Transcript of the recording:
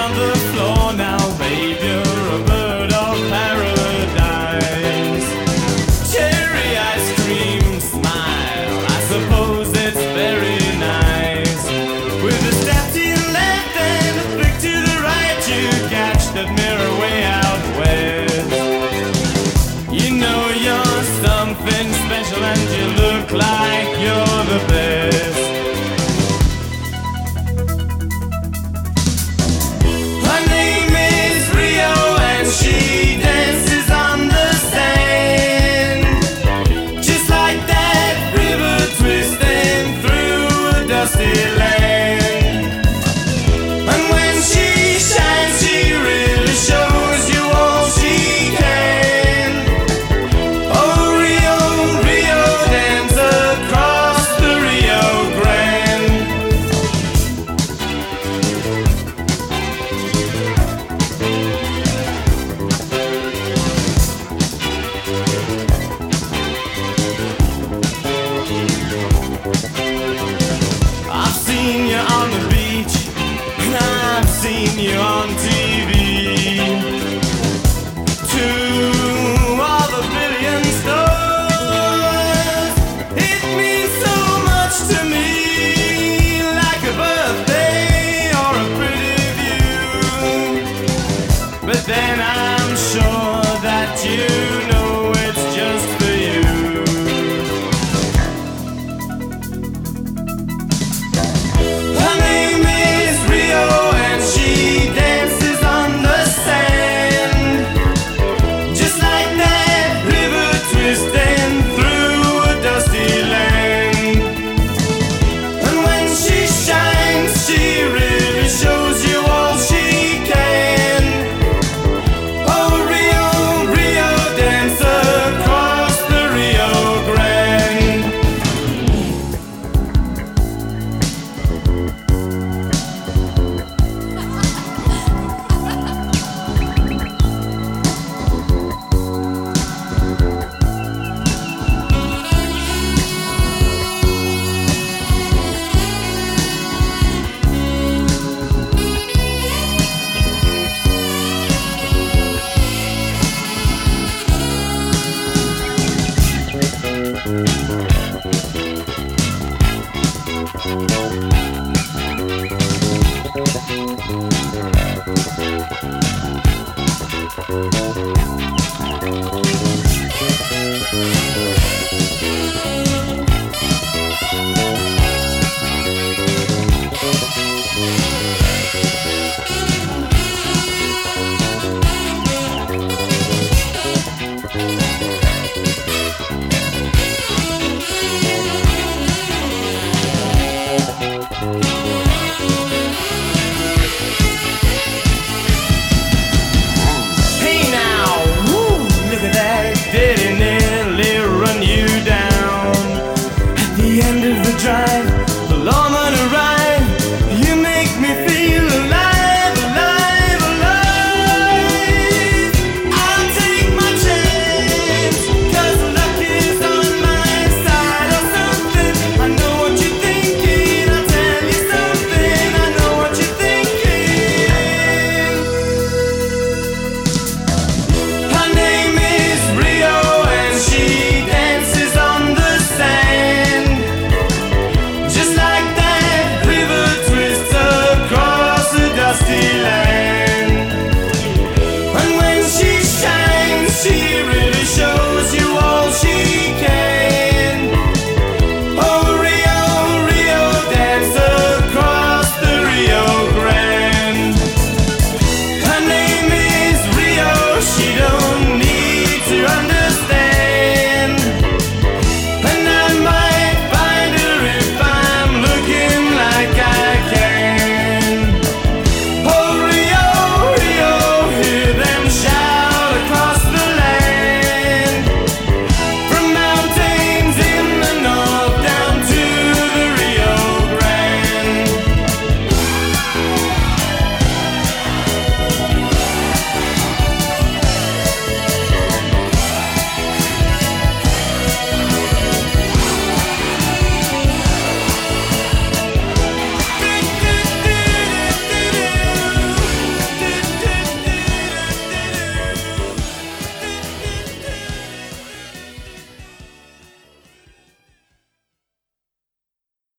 on the floor now, babe, you're a bird of paradise. Cherry ice cream smile, I suppose it's very nice. With a step to your left and a flick to the right, you catch that mirror way out west. You know you're something special and you look like you're the best. Her name is Rio and she dances on the sand, just like that river twisting through a dusty land. And when she shines, she really shows you all she can. Oh Rio, Rio, dance across the Rio Grande. I've seen you on the beach, and I've seen you on TV. To all the billion stars, it means so much to me, like a birthday or a pretty view. But then I'm sure that you know it's just for you. Her name is Rio and she dances on the sand, just like that river twisting through a dusty land. And when she shines, she really shows you all she can. Oh Rio, Rio, dance across the Rio Grande.